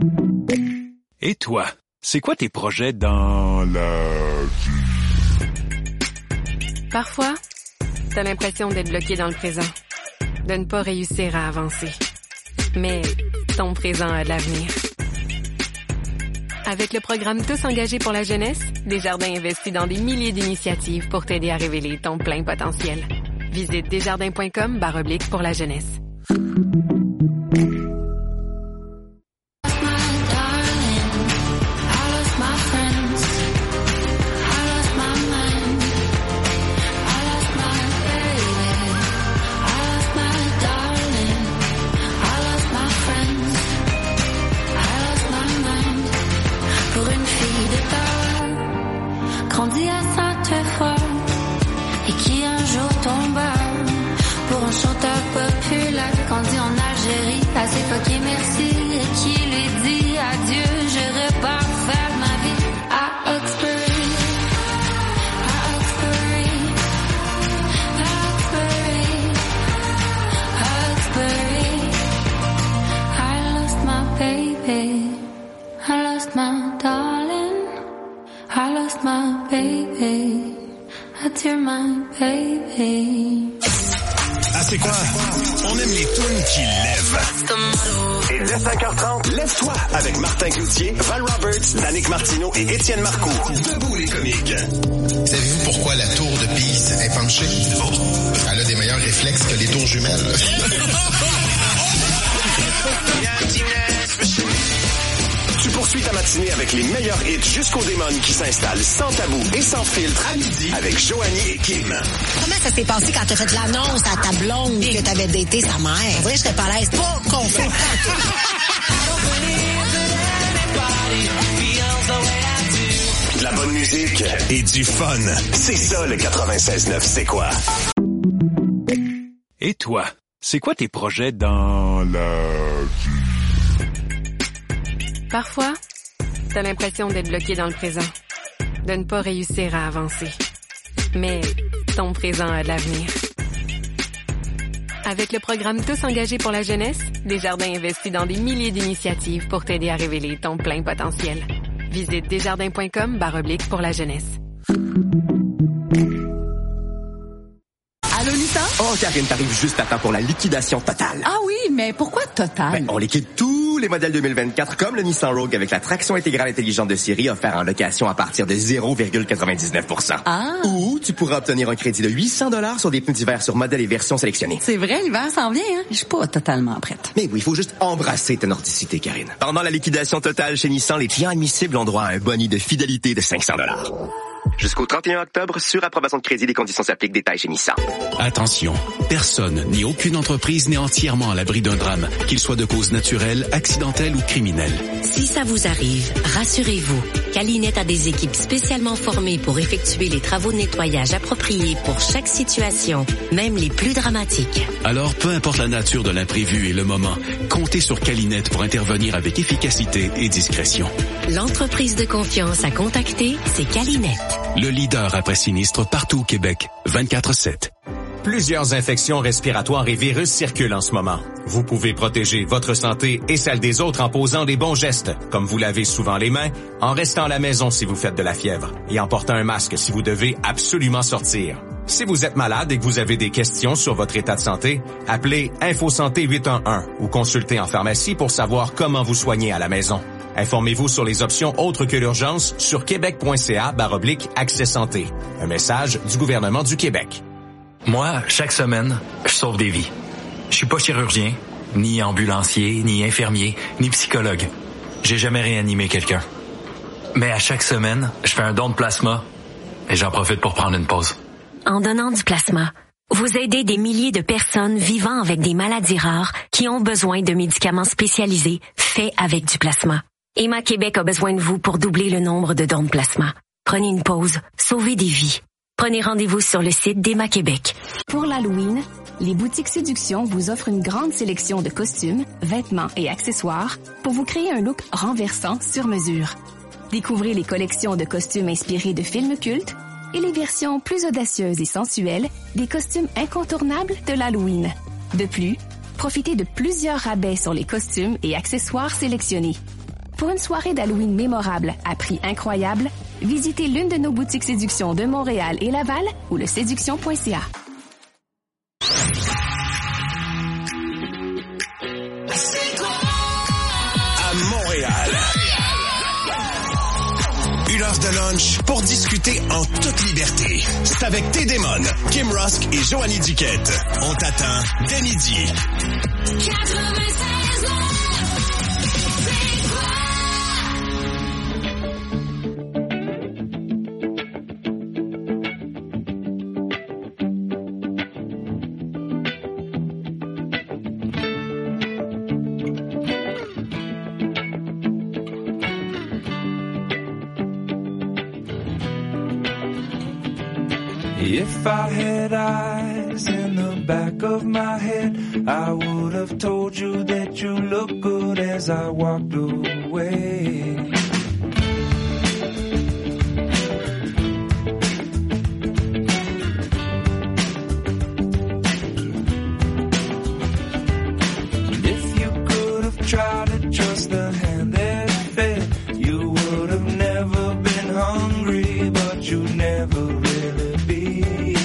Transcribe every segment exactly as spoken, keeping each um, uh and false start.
Et toi, c'est quoi tes projets dans la vie? Parfois, t'as l'impression d'être bloqué dans le présent, de ne pas réussir à avancer. Mais ton présent a de l'avenir. Avec le programme Tous engagés pour la jeunesse, Desjardins investit dans des milliers d'initiatives pour t'aider à révéler ton plein potentiel. Visite desjardins.com barre oblique pour la jeunesse. Grandi à Sainte-Foy et qui un jour tomba pour un chanteur populaire grandi en Algérie, assez fucké merci et qui lui dit adieu, je repars faire ma vie à Oxbury, à Oxbury, à Oxbury, à Oxbury. I lost my baby, I lost my darling, I lost my baby, adieu my baby. Ah, c'est quoi? On aime les tunes qui lèvent. Et dès cinq heures trente, lève-toi avec Martin Cloutier, Val Roberts, Danick Martineau et Étienne Marcoux. Debout les comiques. Savez-vous pourquoi la tour de Pise est penchée? Elle a des meilleurs réflexes que les tours jumelles. Tu poursuis ta matinée avec les meilleurs hits jusqu'aux démons qui s'installent sans tabou et sans filtre à midi avec Joanie et Kim. Comment ça s'est passé quand t'as fait l'annonce à ta blonde que t'avais daté sa mère? On dirait que j'étais pas à l'aise. Pas confus. De la bonne musique et du fun. C'est ça le quatre-vingt-seize neuf, c'est quoi? Et toi, c'est quoi tes projets dans la vie? Parfois, t'as l'impression d'être bloqué dans le présent, de ne pas réussir à avancer. Mais ton présent a de l'avenir. Avec le programme Tous engagés pour la jeunesse, Desjardins investit dans des milliers d'initiatives pour t'aider à révéler ton plein potentiel. Visite desjardins.com barre oblique pour la jeunesse. Allô, Nissan? Oh, Karine, t'arrives juste à temps pour la liquidation totale. Ah oui, mais pourquoi totale? Ben, on liquide tous les modèles deux mille vingt-quatre, comme le Nissan Rogue avec la traction intégrale intelligente de série offert en location à partir de zéro virgule quatre-vingt-dix-neuf pour cent. Ah. Ou tu pourras obtenir un crédit de huit cents dollars sur des pneus d'hiver sur modèles et versions sélectionnées. C'est vrai, l'hiver s'en vient, hein? Je suis pas totalement prête. Mais oui, il faut juste embrasser ta nordicité, Karine. Pendant la liquidation totale chez Nissan, les clients admissibles ont droit à un boni de fidélité de cinq cents dollars. Jusqu'au trente et un octobre, sur approbation de crédit, les conditions s'appliquent. Détails chez Nissan. Attention, personne ni aucune entreprise n'est entièrement à l'abri d'un drame, qu'il soit de cause naturelle, accidentelle ou criminelle. Si ça vous arrive, rassurez-vous, Calinette a des équipes spécialement formées pour effectuer les travaux de nettoyage appropriés pour chaque situation, même les plus dramatiques. Alors, peu importe la nature de l'imprévu et le moment, comptez sur Calinette pour intervenir avec efficacité et discrétion. L'entreprise de confiance à contacter, c'est Calinette. Le leader après sinistre partout au Québec, vingt-quatre sept. Plusieurs infections respiratoires et virus circulent en ce moment. Vous pouvez protéger votre santé et celle des autres en posant des bons gestes, comme vous lavez souvent les mains, en restant à la maison si vous faites de la fièvre et en portant un masque si vous devez absolument sortir. Si vous êtes malade et que vous avez des questions sur votre état de santé, appelez InfoSanté huit un un ou consultez en pharmacie pour savoir comment vous soigner à la maison. Informez-vous sur les options autres que l'urgence sur québec.ca barre oblique accès santé. Un message du gouvernement du Québec. Moi, chaque semaine, je sauve des vies. Je suis pas chirurgien, ni ambulancier, ni infirmier, ni psychologue. J'ai jamais réanimé quelqu'un. Mais à chaque semaine, je fais un don de plasma et j'en profite pour prendre une pause. En donnant du plasma, vous aidez des milliers de personnes vivant avec des maladies rares qui ont besoin de médicaments spécialisés faits avec du plasma. Emma Québec a besoin de vous pour doubler le nombre de dons de plasma. Prenez une pause, sauvez des vies. Prenez rendez-vous sur le site d'Emma Québec. Pour l'Halloween, les boutiques Séduction vous offrent une grande sélection de costumes, vêtements et accessoires pour vous créer un look renversant sur mesure. Découvrez les collections de costumes inspirés de films cultes et les versions plus audacieuses et sensuelles des costumes incontournables de l'Halloween. De plus, profitez de plusieurs rabais sur les costumes et accessoires sélectionnés. Pour une soirée d'Halloween mémorable à prix incroyable, visitez l'une de nos boutiques Séduction de Montréal et Laval ou le séduction point c a. À Montréal. Une heure de lunch pour discuter en toute liberté. C'est avec T-Démon, Kim Rusk et Joanie Duquette. On t'attend dès midi. quatre-vingt-seize ans, c'est quoi? If I had eyes in the back of my head, I would have told you that you look good as I walked away. If you could have tried to trust the hand that fed, you would have never been hungry, but you never really be.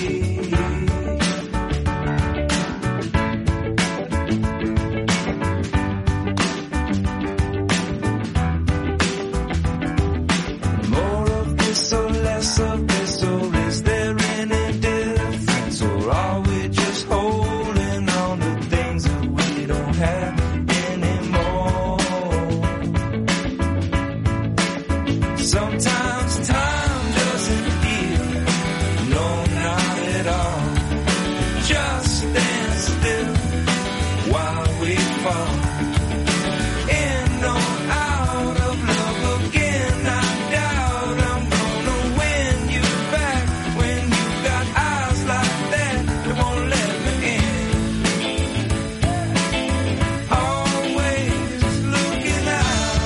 More of this or less of this, or is there any difference? Or are we just holding on to things that we don't have anymore? Sometimes time doesn't heal, no, not at all. Just stand still while we fall in or out of love again. I doubt I'm gonna win you back when you got eyes like that that won't let me in. Always looking out.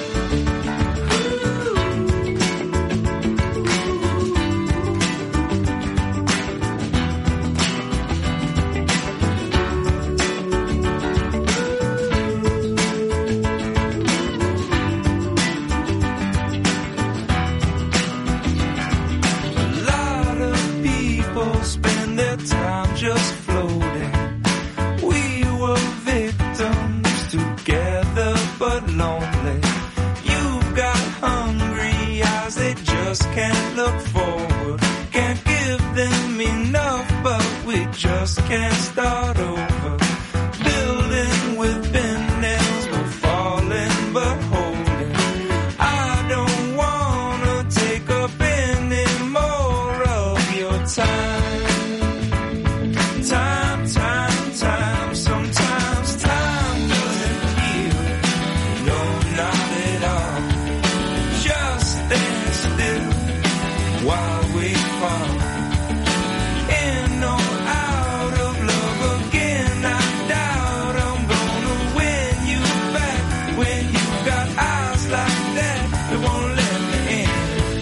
A lot of people spend their time just floating. We were victims together but lonely. You've got hungry eyes, they just can't look forward. Can't give them enough, but we just can't start over. Building with bent nails, we're falling but holding. I don't wanna take up any more of your time. Time, time, time. Sometimes time doesn't heal, no, not at all. Just stand still while we fall in or out of love again. I doubt I'm gonna win you back when you got eyes like that that won't let me in.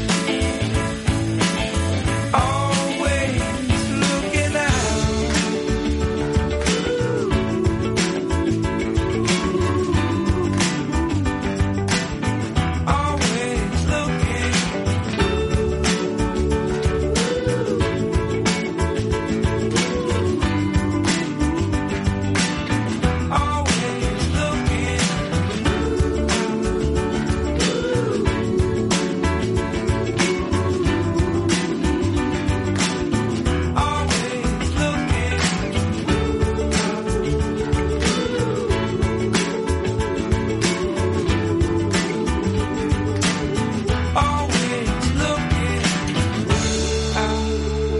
Always looking out. Always looking. Always looking. Always looking. Always looking out.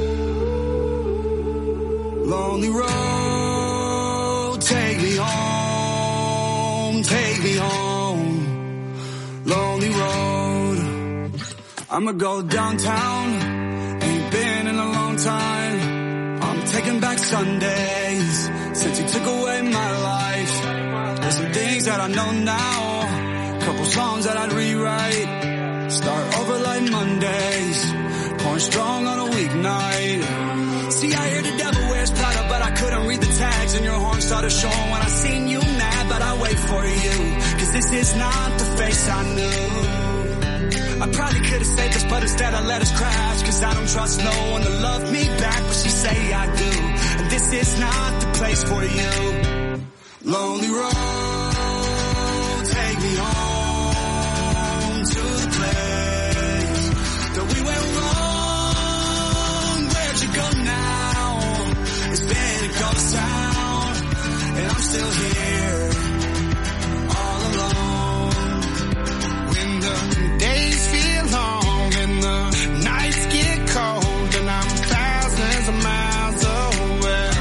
Lonely road, take me home, take me home. Lonely road, I'ma go downtown. Ain't been in a long time. I'm taking back Sundays since you took away my life. There's some things that I know now, couple songs that I'd rewrite. Start over like Mondays, pouring strong on a weeknight. See, I hear the devil wears Prada, but I couldn't read the tags, and your horn started showing when I seen you mad, but I wait for you, 'cause Cause this is not the face I knew. I probably could've saved us, but instead I let us crash. Cause I don't trust no one to love me back, but she say I do. And this is not the place for you. Lonely road, take me home to the place that we went wrong. Where'd you go now? It's been a ghost town, and I'm still here, all alone. When the days feel long and the nights get cold, and I'm thousands of miles away,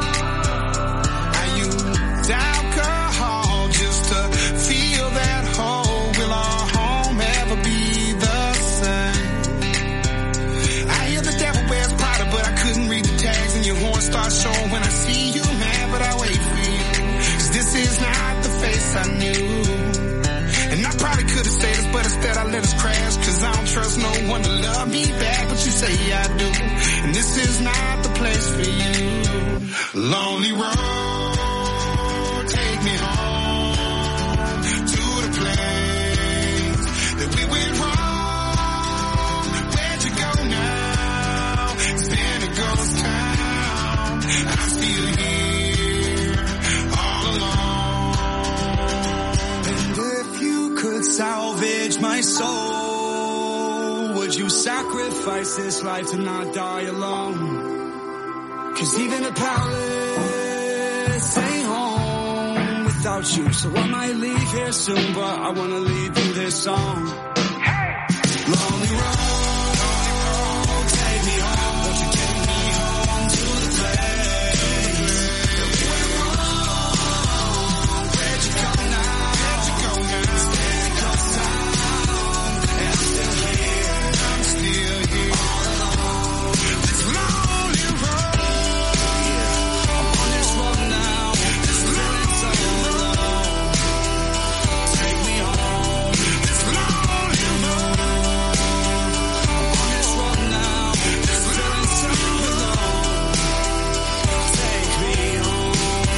I use alcohol just to feel that hole. Will our home ever be the same? I hear the devil wears Prada, but I couldn't read the tags, and your horn starts showing when I see you, man, but I wait for you. Cause this is not the face I knew. And I probably could've stayed us, but instead I let us crash. Cause I don't trust no one to love me back, but you say I do. And this is not the place for you. Lonely road, take me home to the place that we went wrong. Where'd you go now? It's been a ghost town. I'm still here, all alone. And if you could salvage my soul, would you sacrifice this life to not die alone? Cause even a palace ain't home without you. So I might leave here soon, but I wanna leave you this song. Lonely road, take me home. Won't you take me home to the place that we went wrong? Where'd you go now? Where'd you go now? It's been a ghost town, and I'm still here. I'm still here, all alone. This lonely road, I'm on this road now. This feeling so alone. Take me home. This lonely road, I'm on this road now. This feeling so alone. Take me home.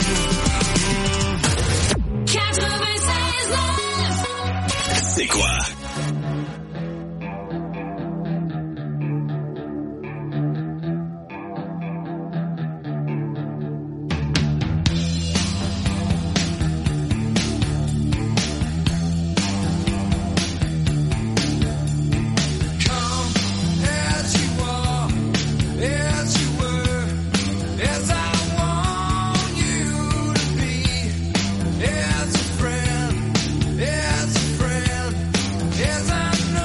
quatre-vingt-seize neuf. C'est quoi? Come as you are, as you were, as I want you to be, as a friend, as a friend, as I know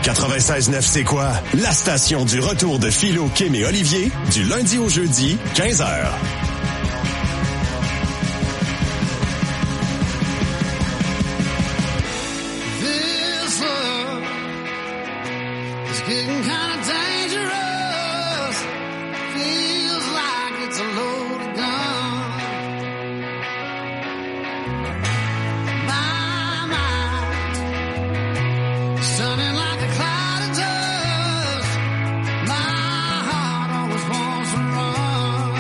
quatre-vingt-seize neuf C'est quoi? La station du retour de Philo, Kim et Olivier, du lundi au jeudi, quinze heures. This love is getting kind of dangerous. Feels like it's a loaded gun. My mind stunning like a cloud of dust. My heart always wants to run.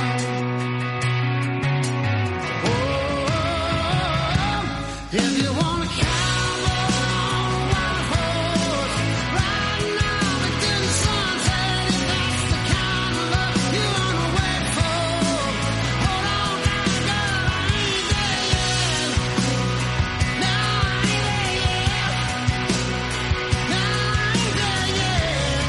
Oh, if you wanna cowboy on a white horse, riding out into the sunset, if that's the kind of love you wanna wait for, hold on now, girl, I ain't there yet. No, I ain't there yet. No, I ain't there yet.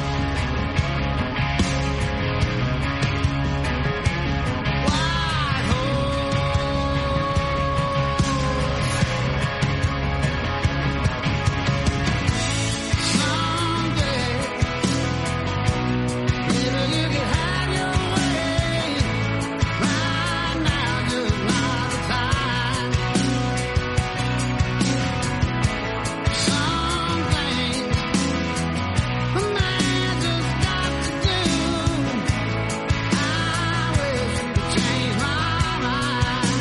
White someday, maybe you can have your way. Right now, just not the time. Some things a man just got to do. I wish you could change my mind.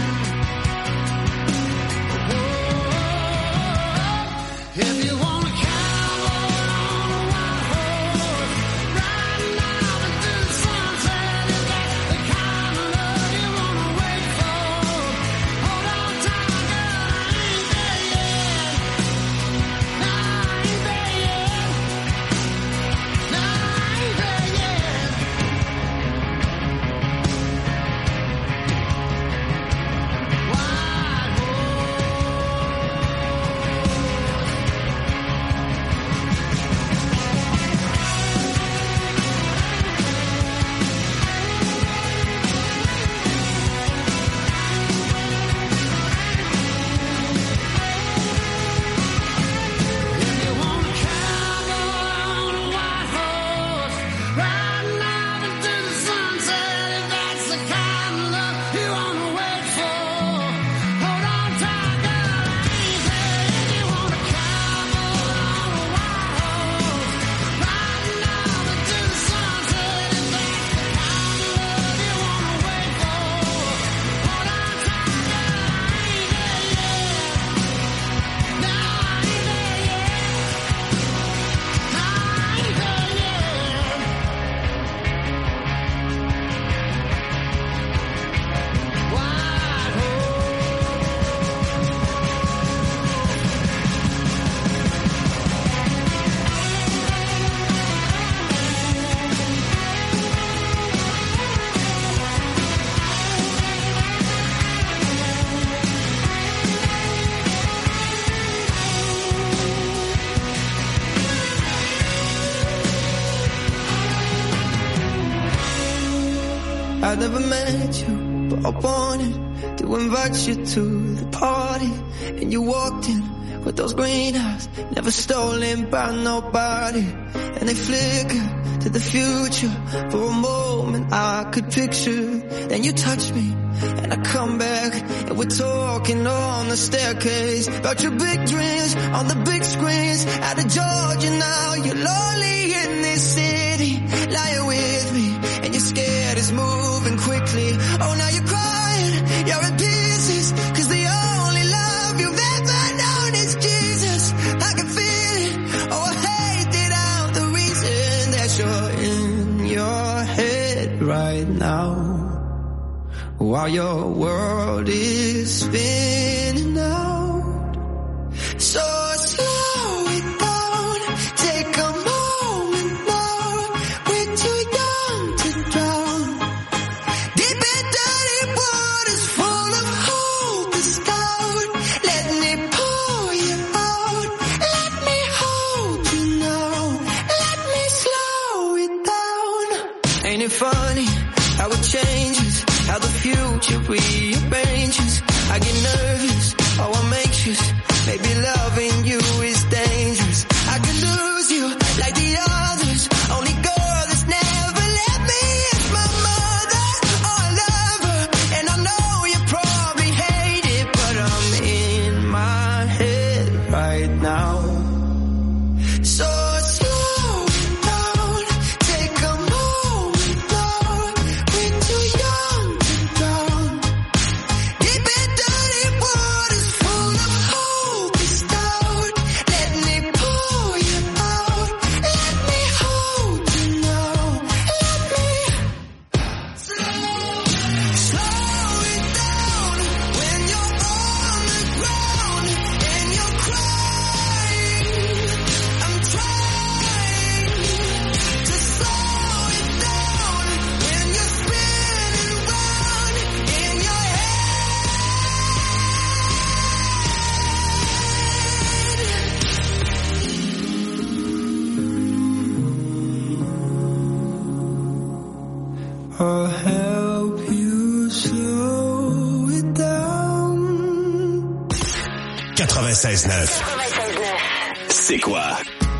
Oh, if you want a cowboy on a white horse, riding out into the sunset, if that's the kind of love you wanna wait for, hold on tight, girl, I ain't there yet. No, I ain't there yet. No, I ain't there yet. White If you want a cowboy on a white horse, riding out into the sunset, if that's the kind of love you wanna wait for, hold on tight, girl, I ain't there. If you want a cowboy on a white horse, riding out into the sunset, if that's the kind of love you wanna wait for, hold on tight, girl, I ain't there yet. No, I ain't there yet. No, I ain't there yet. White I never met you, but I wanted to invite you to the party. And you walked in with those green eyes, never stolen by nobody. And they flickered to the future. For a moment I could picture. Then you touched me, and I come back, and we're talking on the staircase about your big dreams on the big screens. Out of Georgia now, you're lonely in this city. Lying with me, and you're scared it's moving quickly. Oh, now you're crying, you're in pieces, cause the only love you've ever known is Jesus. I can feel it, oh, I hate it out, the reason that you're in your head right now, while your world is spinning out. So slow it down, take a moment now. We're too young to drown. Deep and dirty waters full of hopeless doubt. Let me pull you out. Let me hold you now. Let me slow it down. Ain't it funny how it changes, how the future rearranges? I get nervous, oh I'm anxious. Maybe loving you is dangerous. I could lose you quatre-vingt-seize neuf. C'est quoi?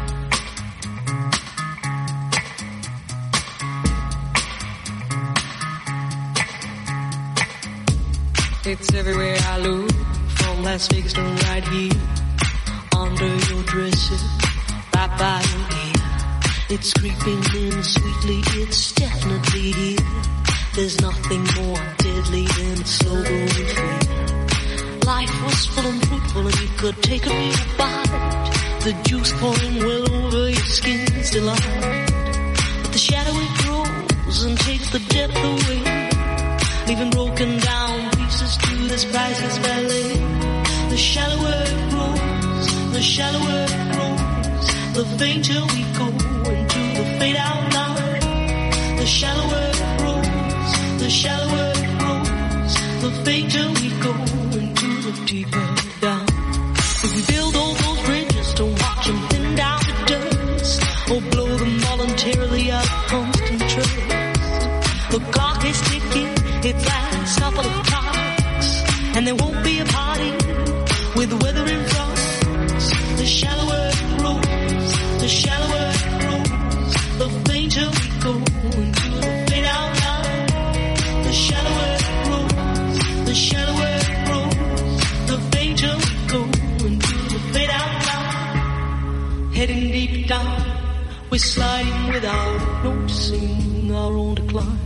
It's everywhere I look, from Las Vegas to right here, under your dresses, right by your ear. It's creeping in sweetly, it's definitely here. There's nothing more deadly than slow growing fear. Life was full and fruitful and you could take a real bite. The juice pouring well over your skin's delight. But the shadow it grows and takes the depth away, leaving broken down pieces to this priceless ballet. The shallower it grows, the shallower it grows, the fainter we go into the fade out line. The shallower it grows, the shallower it grows, the fainter we go into the deeper down. If we build all those bridges, don't watch them thin down to dust, or blow them voluntarily out of constant trust. The clock is ticking, it's last couple of clocks, and there won't be a party with the weather in front. The shallower it grows, the shallower it grows, the fainter we go into the fade out line. The shallower it grows, the shallower it grows, the fainter we go into the fade out line. Heading deep down, we're sliding without noticing our own decline.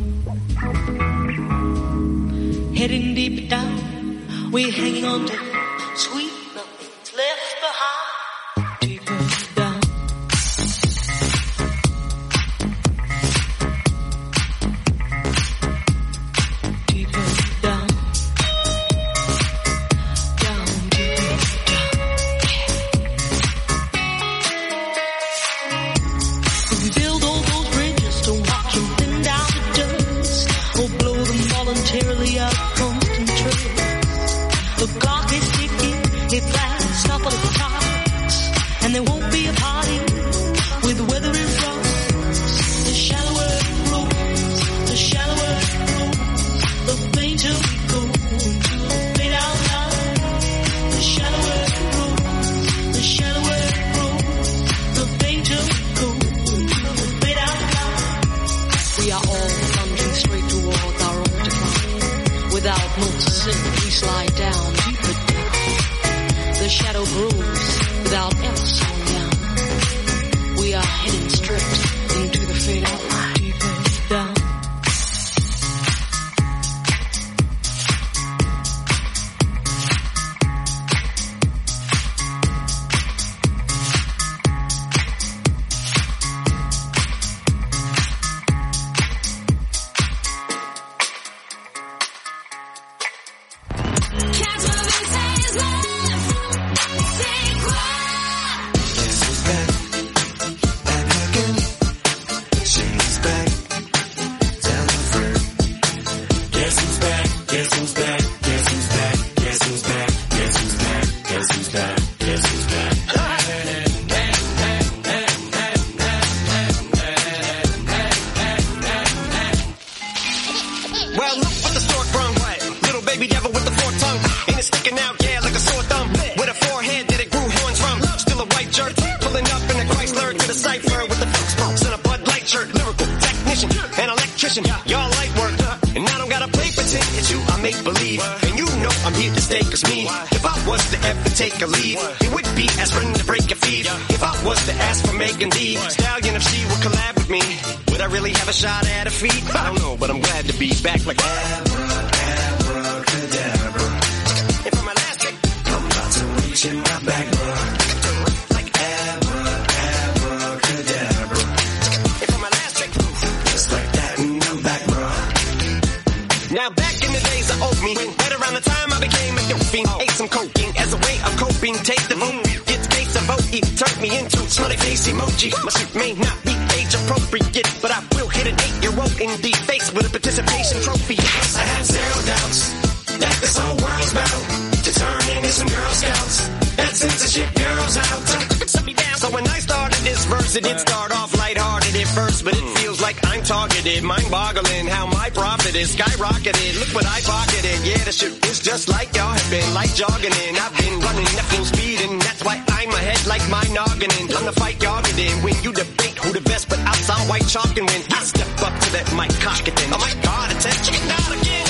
Heading deep down, we're hanging on to sweet nothing's left behind. Deeper down. Deeper down. Down, deeper down. If we build all those bridges, don't watch them thin down to dust, or blow them voluntarily out. The clock is ticking, it lasts a couple of clocks, and there won't be a party with the weather in front. The shallower it grows, the shallower it grows, the fainter we go into the fade out line. The shallower it grows, the shallower it grows, the fainter we go into the fade out line. We are all plunging straight towards our own decline. Without noticing, we slide down, deeper down. The shadow grows without ever slowing down. We are heading straight into the fade out line. Deeper down. So when I started this verse, it did start off lighthearted at first, but it feels like I'm targeted, mind-boggling how my profit is skyrocketed. Look what I pocketed. Yeah, the shit is just like y'all have been, like jogging in. I've been running at full speed, and that's why I'm ahead like my noggin in. I'm the fight y'all get in when you debate who the best, but outside white chalk and win. I step up to that mic cock it then. Oh my God, attention, chicken out again.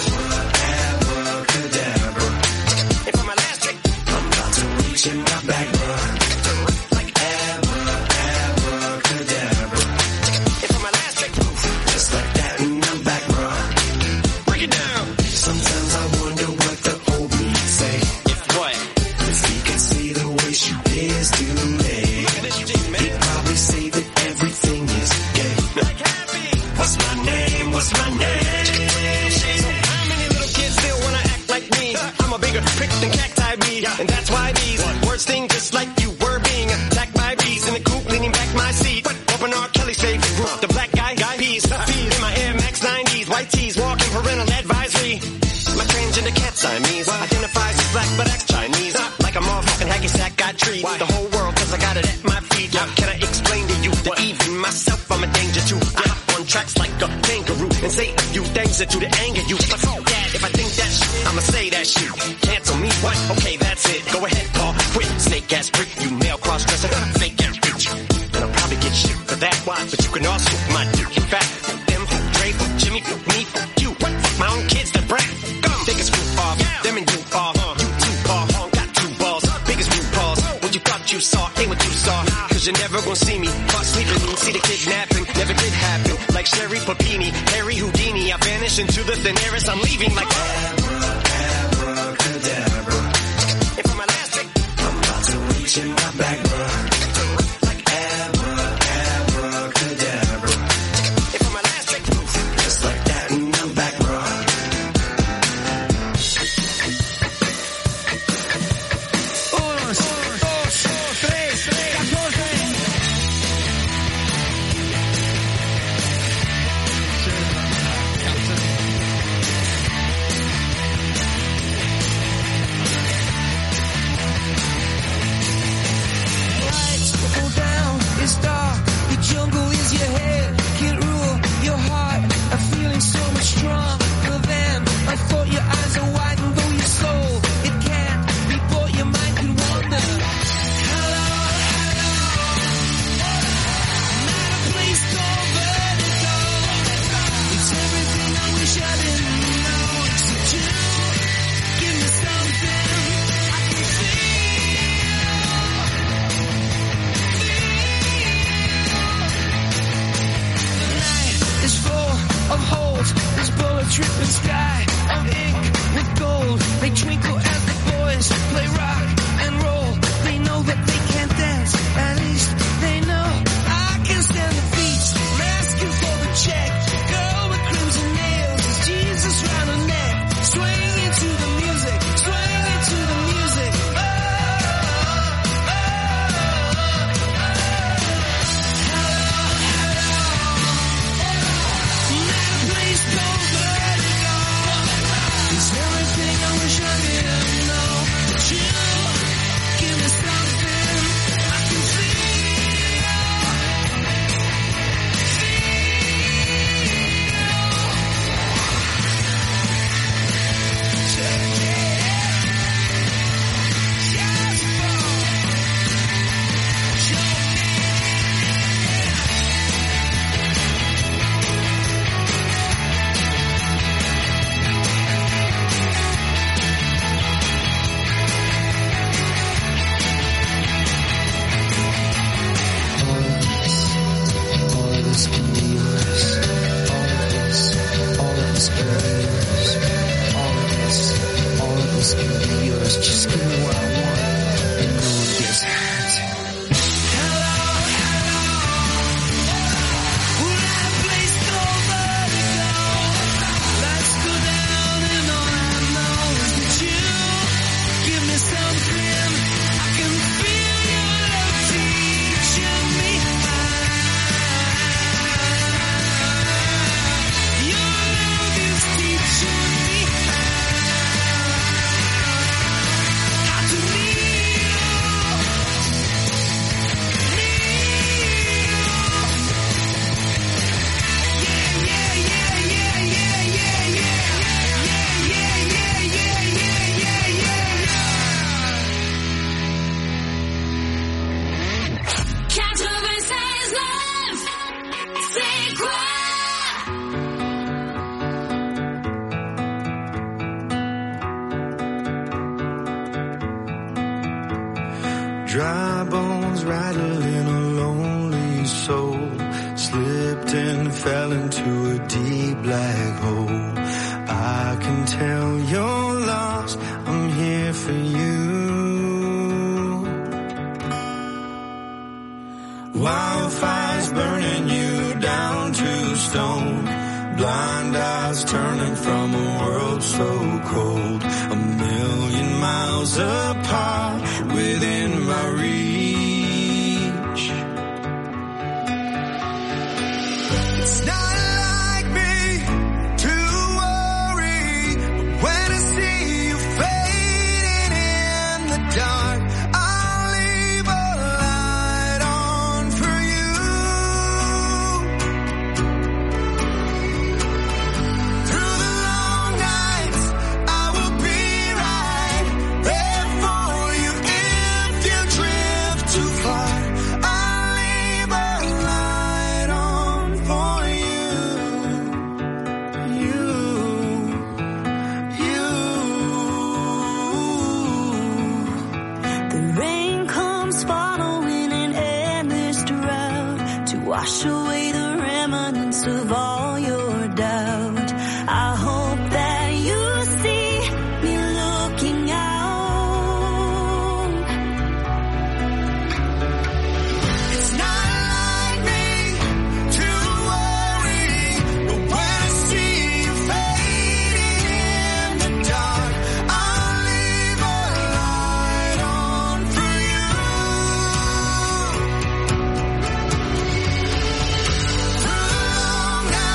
Abracadabra. And for my last trick, I'm about to reach in my back, bro. Like abra, abracadabra. And for my last trick, just like that, and I'm back, bro. Break it down. Sometimes I wonder what the old me say. If what? If he could see the way she is today. Look at this, you did, man. He'd probably say that everything is gay. Like happy. What's my name? What's my name? How many little kids still wanna act like me? I'm a bigger prick than cacti bee, and that's why these words sting just like you were being attacked by bees in the coop, leaning back my seat. Open R. Kelly's favorite group, the black guy, guy peas, peas in my Air Max nineties, white tees, walking parental advisory. My transgender cat Siamese identifies as black but acts Chinese, like a motherfucking hacky sack got treat the whole world 'cause I got it at my feet. How can I explain to you that even myself I'm a danger to? I hop on tracks like a kangaroo and say a few things that do to anger you. But fuck that, if I think that shit, I'ma say that shit. Cancel me, what? Okay, that's it. Go ahead, Paul. Quit, snake ass prick, you male cross-dresser, fake ass bitch. And I'll probably get shit for that. Why? But you can also my dick. In fact, them, Dre, Jimmy, me, you. What? Fuck my own kids, the brat. Come, take a screw off. Them and you off. You two paw, got two balls. Biggest root paws. What you thought you saw ain't what you saw. Cause you're never gonna see me caught sleeping. See the kidnapping, never did happen. Like Sherry Papini, Harry Houdini. I vanish into the thin air as I'm leaving like abracadabra. And for my last trick, I'm about to reach in my back, bro. Like abra, abracadabra. And for my last trick, just like that, and I'm back, bro. It's dark, the jungle is your head, can't rule your heart. I'm feeling so much stronger than I thought. Your eyes are wide and though your soul, it can't be bought. Your mind can wander. Hello, hello, not a place called vertigo. It's everything I wish I didn't know. Except you, give me something I can feel. Is full of holes, this bullet dripping sky of ink with gold. They twinkle as the boys play rock and roll. They know that they can't dance, at least they know I can stand the beats. I'm asking for the check. Girl with crimson nails, is Jesus round her neck. Swing into the music, swing into the music. Oh, oh, oh, oh. Please don't let it go. dry bones rattling a lonely soul, slipped and fell into a deep black hole. I can tell you're lost, I'm here for you. Wildfires burning you down to stone, blind eyes turning from a world so cold, a million miles apart within my reach. It's not like me to worry, but when I see you fading in the dark, I'll leave a light on for you. Through the long nights, I will be right there for you if you drift too far. I'll leave a light on for you. You, you. The rain comes following an endless drought to wash away the remnants of all your doubt. I hope that you see me looking out. It's not like me to worry, but when I see you fading in the dark, I'll leave a light on for you. Through the long nights,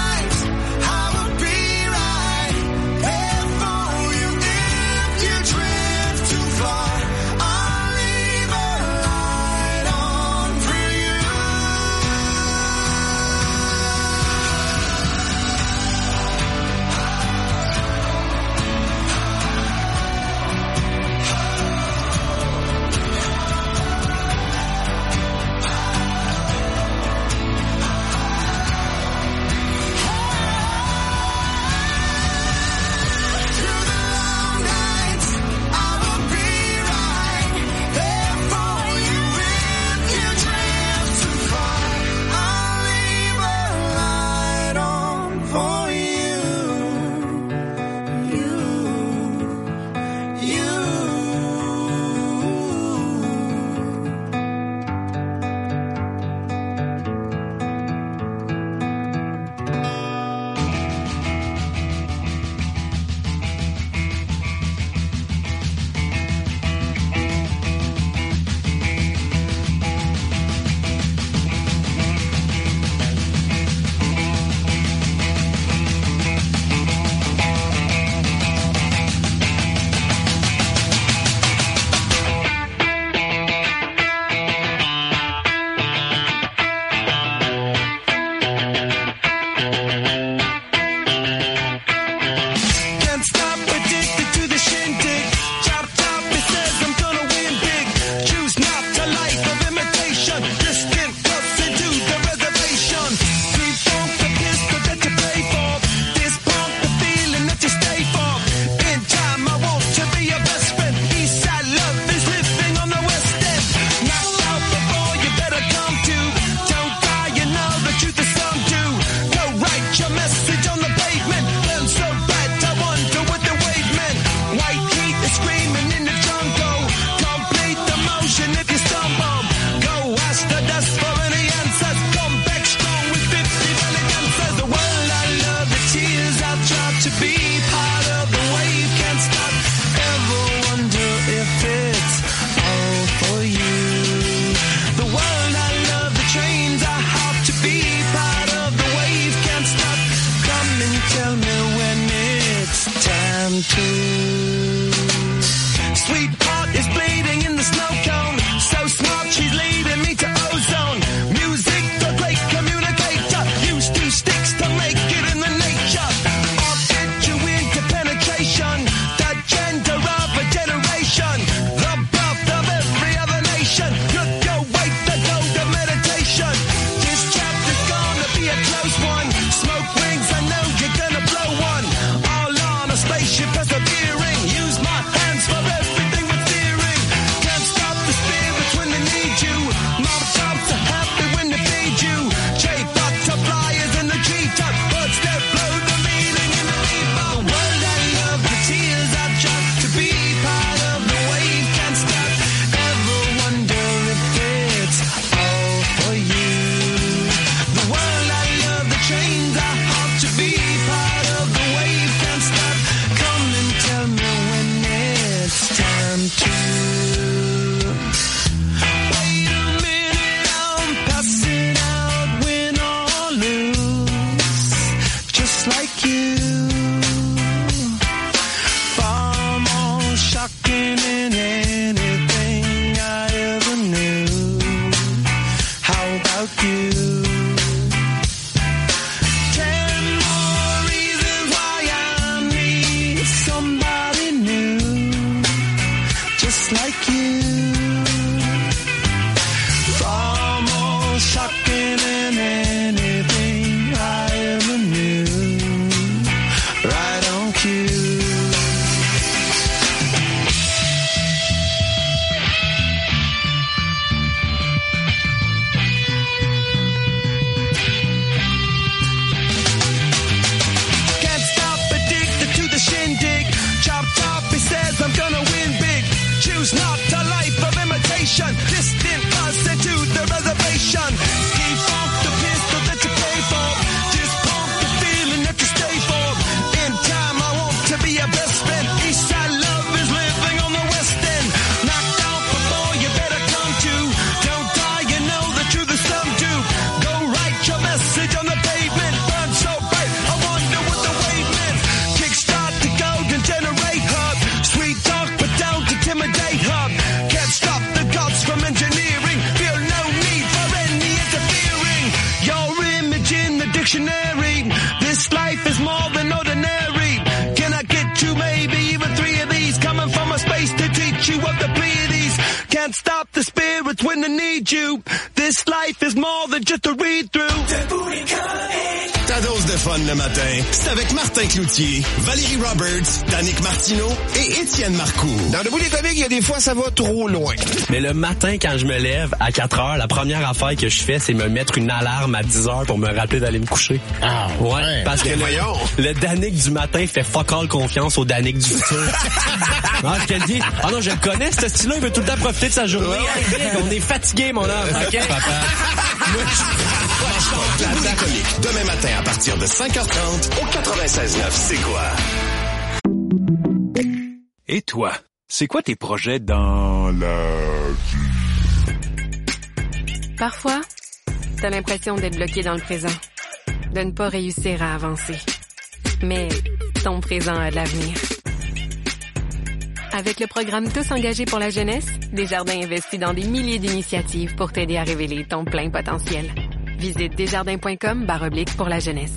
it's when I need you. This life is more than just a read-through. Debout les comiques. Ta dose de fun le matin, c'est avec Martin Cloutier, Valérie Roberts, Danick Martineau et Étienne Marcoux. Dans Debout les comiques, il y a des fois, ça va trop loin. Mais le matin, quand je me lève à quatre heures, la première affaire que je fais, c'est me mettre une alarme à dix heures pour me rappeler d'aller me coucher. Ah, ouais. ouais parce que le, le Danick du matin fait fuck all confiance au Danick du futur. Non, je te le dis. Ah non, je le connais, ce style-là, il veut tout le temps profiter de sa journée. Ouais. Hey, on est fatigué, mon homme. OK, papa? Moi, je... Debout les comiques, demain matin à partir de cinq heures trente au quatre-vingt-seize neuf, c'est quoi? Et toi, c'est quoi tes projets dans la vie? Parfois, t'as l'impression d'être bloqué dans le présent, de ne pas réussir à avancer. Mais ton présent a de l'avenir. Avec le programme Tous engagés pour la jeunesse, Desjardins investit dans des milliers d'initiatives pour t'aider à révéler ton plein potentiel. Visite desjardins.com barre oblique pour la jeunesse.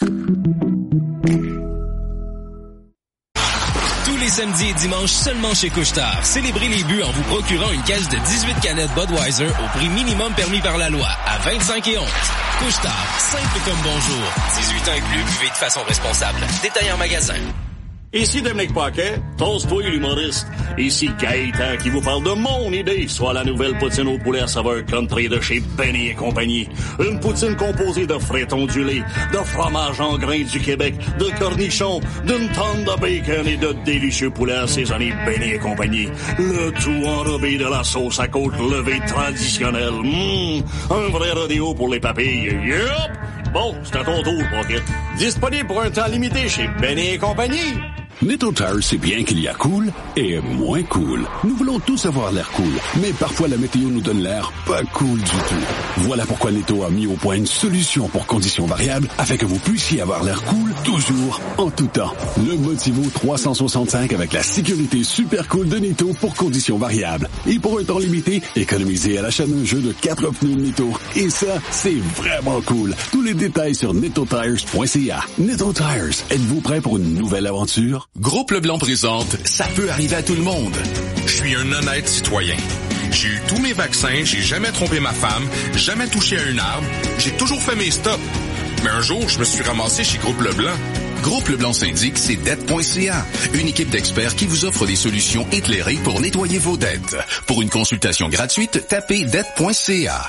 Tous les samedis et dimanches seulement chez Couche-Tard. Célébrez les buts en vous procurant une caisse de dix-huit canettes Budweiser au prix minimum permis par la loi, à vingt-cinq et onze. Couche-Tard, simple comme bonjour. dix-huit ans et plus, buvez de façon responsable. Détail en magasin. Ici Dominique Paquet, toast-toi l'humoriste. Ici Gaëtan qui vous parle de mon idée, soit la nouvelle poutine au poulet à saveur country de chez Benny et compagnie. Une poutine composée de frites ondulées, de fromage en grains du Québec, de cornichons, d'une tonne de bacon et de délicieux poulets assaisonnés Benny et compagnie. Le tout enrobé de la sauce à côte levée traditionnelle. Mmh, un vrai rodéo pour les papilles. Yup! Bon, c'est à ton tour, Paquet. Disponible pour un temps limité chez Benny et compagnie. Netto Tires sait bien qu'il y a cool et moins cool. Nous voulons tous avoir l'air cool, mais parfois la météo nous donne l'air pas cool du tout. Voilà pourquoi Netto a mis au point une solution pour conditions variables afin que vous puissiez avoir l'air cool toujours, en tout temps. Le Motivo trois cent soixante-cinq avec la sécurité super cool de Netto pour conditions variables. Et pour un temps limité, économisez à l'achat d'un jeu de quatre pneus Netto. Et ça, c'est vraiment cool. Tous les détails sur netto tires point c a. Netto Tires, êtes-vous prêt pour une nouvelle aventure? Groupe Leblanc présente « Ça peut arriver à tout le monde ». Je suis un honnête citoyen. J'ai eu tous mes vaccins, j'ai jamais trompé ma femme, jamais touché à une arme, j'ai toujours fait mes stops. Mais un jour, je me suis ramassé chez Groupe Leblanc. Groupe Leblanc syndic, c'est dette point c a. Une équipe d'experts qui vous offre des solutions éclairées pour nettoyer vos dettes. Pour une consultation gratuite, tapez dette point c a.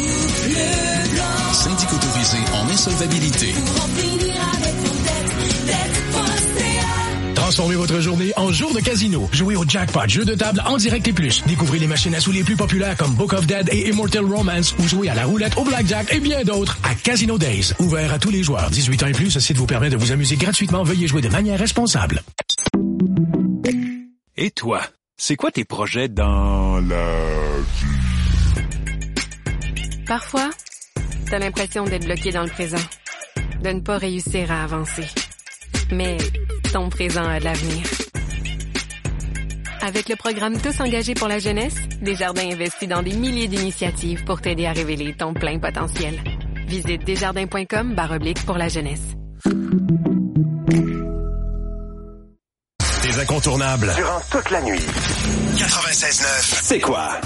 Syndic autorisé en insolvabilité. Transformez votre journée en jour de casino. Jouez au Jackpot, jeu de table en direct et plus. Découvrez les machines à sous les plus populaires comme Book of Dead et Immortal Romance ou jouez à la roulette, au blackjack et bien d'autres à Casino Days. Ouvert à tous les joueurs. dix-huit ans et plus, ce site vous permet de vous amuser gratuitement. Veuillez jouer de manière responsable. Et toi, c'est quoi tes projets dans la vie? Parfois, t'as l'impression d'être bloqué dans le présent, de ne pas réussir à avancer. Mais ton présent a de l'avenir. Avec le programme Tous engagés pour la jeunesse, Desjardins investit dans des milliers d'initiatives pour t'aider à révéler ton plein potentiel. Visite desjardins.com barre oblique pour la jeunesse. Des incontournables. Durant toute la nuit. quatre-vingt-seize neuf. C'est quoi?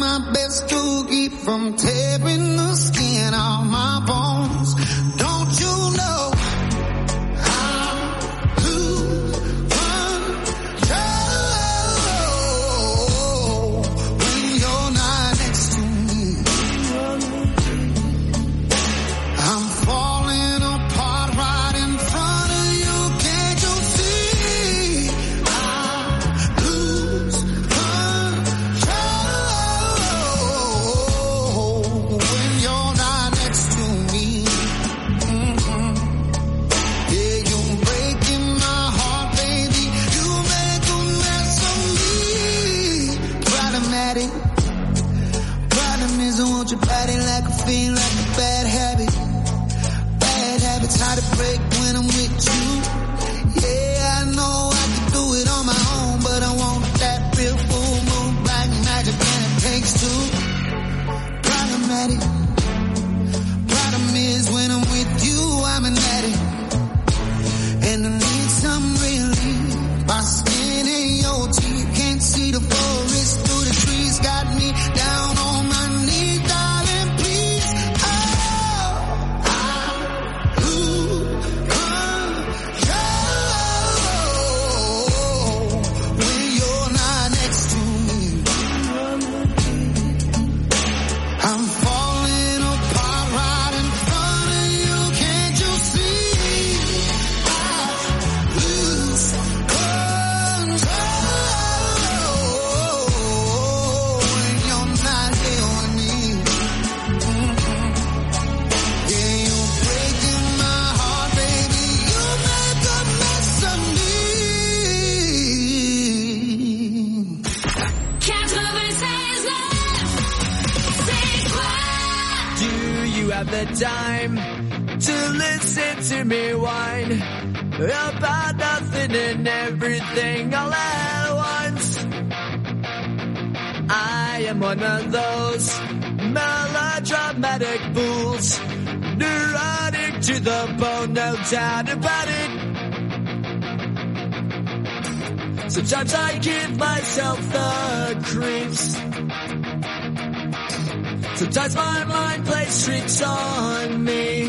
my best to keep from tearing the skin off my bones. Don't you know I lose control when you're not next to me? I'm falling apart right in front of you. Can't you see? I lose control when you're not next to me. Mm-hmm. Yeah, you're breaking my heart, baby. You make a mess of me. Problematic. Problem is I want your body like a fiend, like a bad habit. Bad habits hard to break when I'm with you. Yeah, I know I can do it on my own, but I want that real full moon, black magic, and it takes two. Problematic. Problem is when I'm with you, I'm an addict, and I need some relief. My skin in your teeth, can't see the forest through the trees. Got me down on my knees, darling, please. Oh, I lose control when you're not next to me. I'm falling apart right in front of you. Can't you see? I lose control when you're not here with me. Mhm. Yeah, you're breaking my heart, baby. You make a mess of me. quatre-vingt-seize neuf, c'est quoi? Do you have the time to listen to me whine about nothing and everything all at once? I am one of those melodramatic fools, neurotic to the bone, no doubt about it. Sometimes I give myself the creeps. Sometimes my mind plays tricks on me.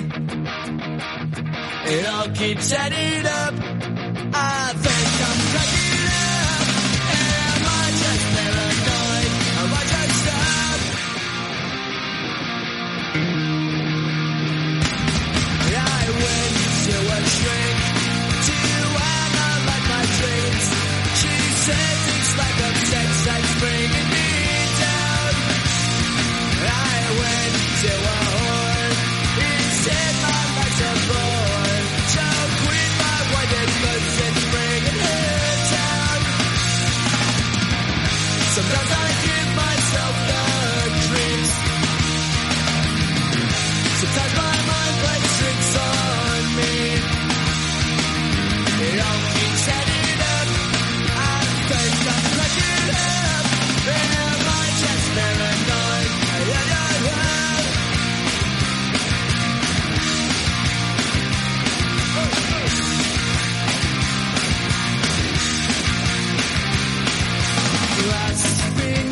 It all keeps adding up. I think I'm cracking up. Am I just paranoid? Am I just stuck? I went to a shrink to analyze my dreams. She said things like I'm sex that's bringing me down. I went to a whore. He said my life's a bore. So quit my white goods and bringing her down. Sometimes I give myself the creeps. Sometimes my mind plays tricks on me. It all keeps adding up. I think I'm cracking up. Am I just paranoid? Yeah, yeah, yeah. Last week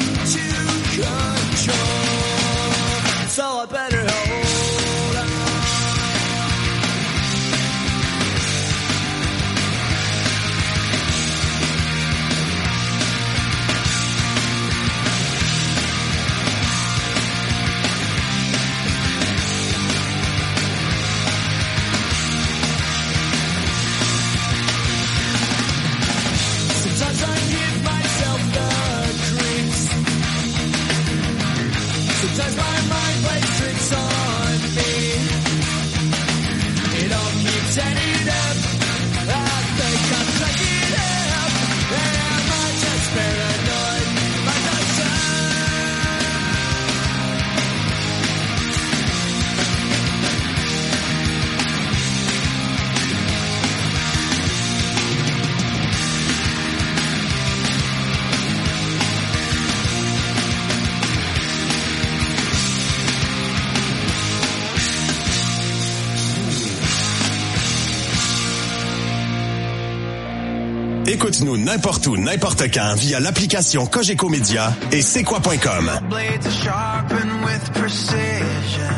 Écoute-nous n'importe où, n'importe quand via l'application Cogeco Média et c'est quoi point com. Blades are sharpened with precision,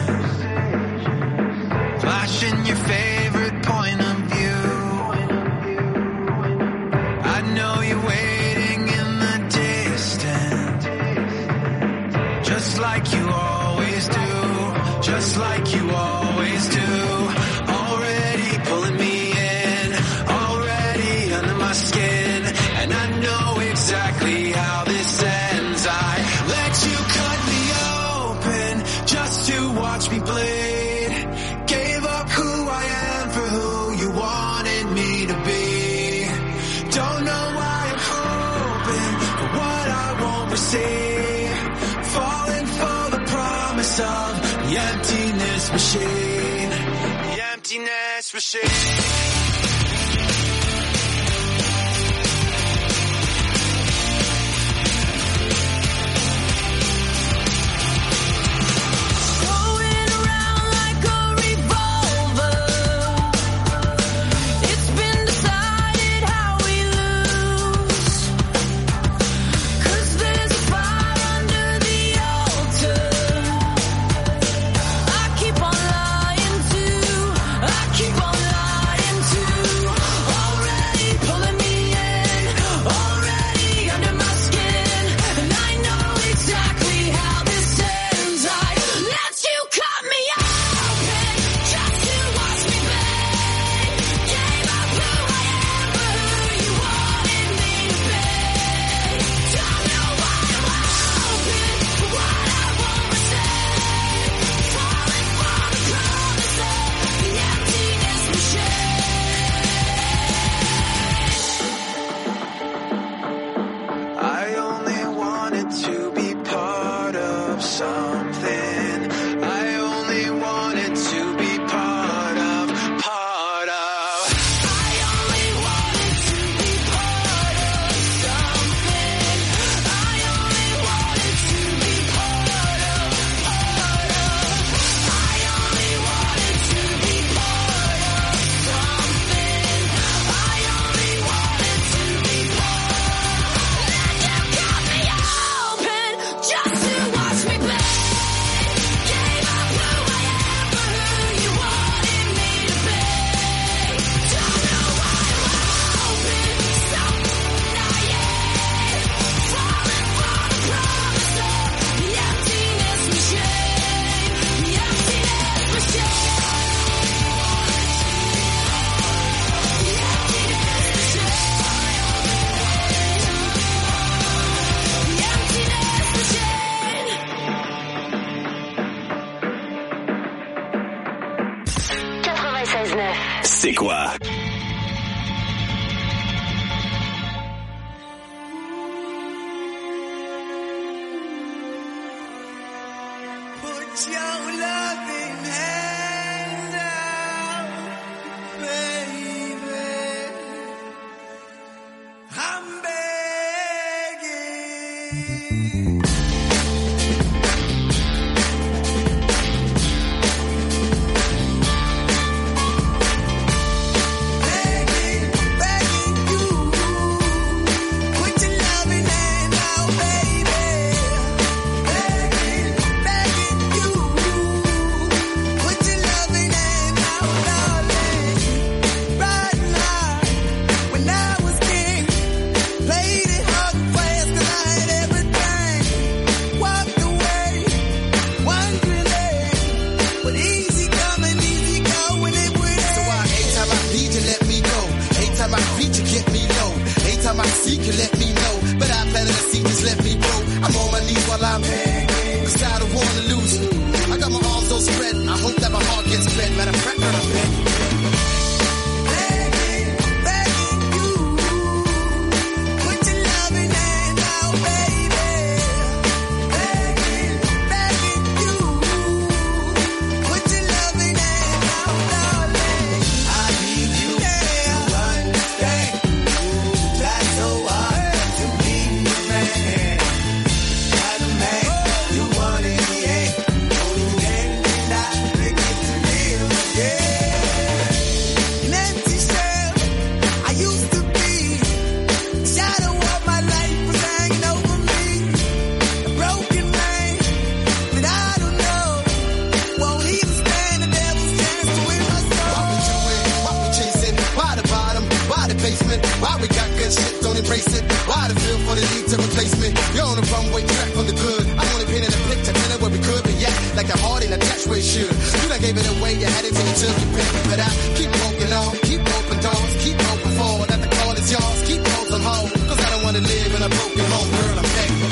flashing your favorite point of view. I know you're waiting in the distance, just like you always do, just like you always do. Already pulling me in, already under my skin, and I know exactly how this ends. I let you cut me open just to watch me bleed. Gave up who I am for who you wanted me to be. Don't know why I'm hoping for what I won't receive. Falling for the promise of the emptiness machine. The emptiness machine. C'est quoi? Put your loving hand out, baby. I'm begging. I seek you, let me know. But I better than seek, just let me go. I'm on my knees while I'm begging, cause I don't wanna lose you. I got my arms all spread, I hope that my heart gets fed. Matter of fact, I'm begging. Yeah. me. You're on the runway track for the good. I only painted a picture, telling where we could be at. Like a heart in a touch where it should. You done gave it away, you had it till you took your pick. But I keep walking on, keep open doors, keep open forward. That the call is yours, keep those on hold. Cause I don't wanna live in a broken home, girl, I'm begging.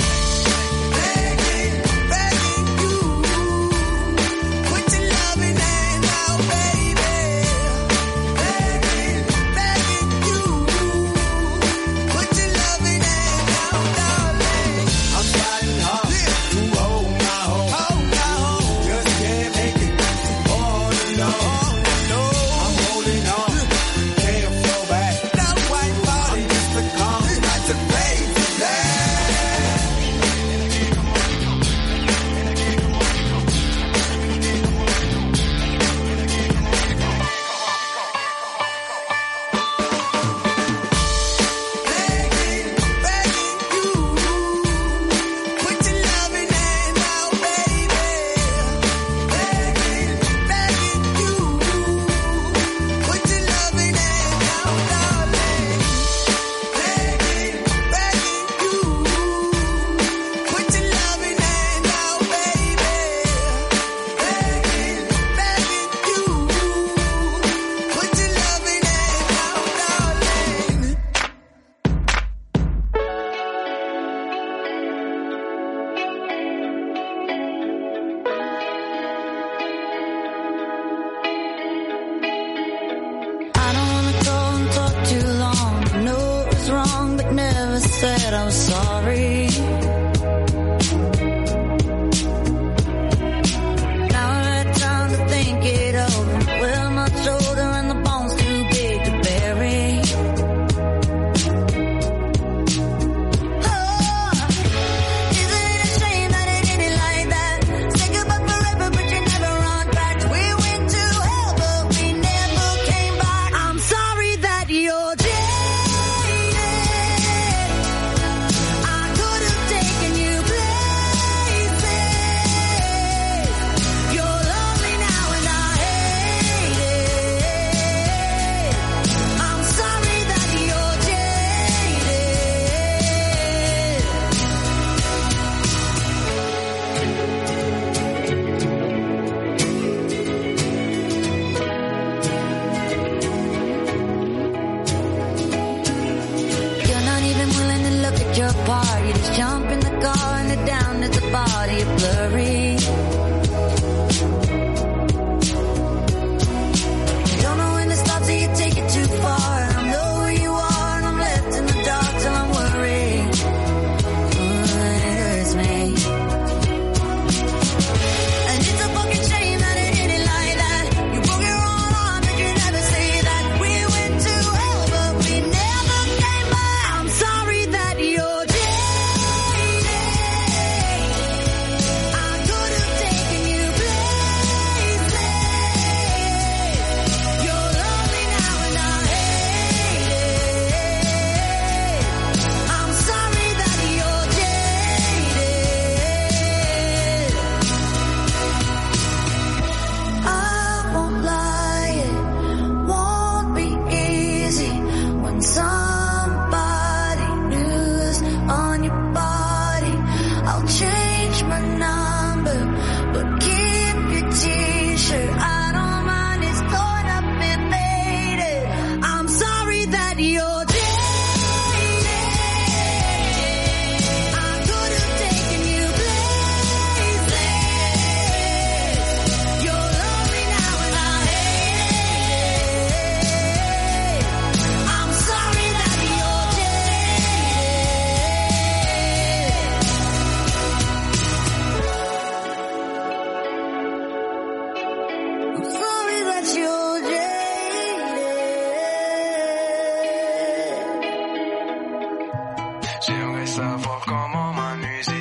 J'aimerais savoir quand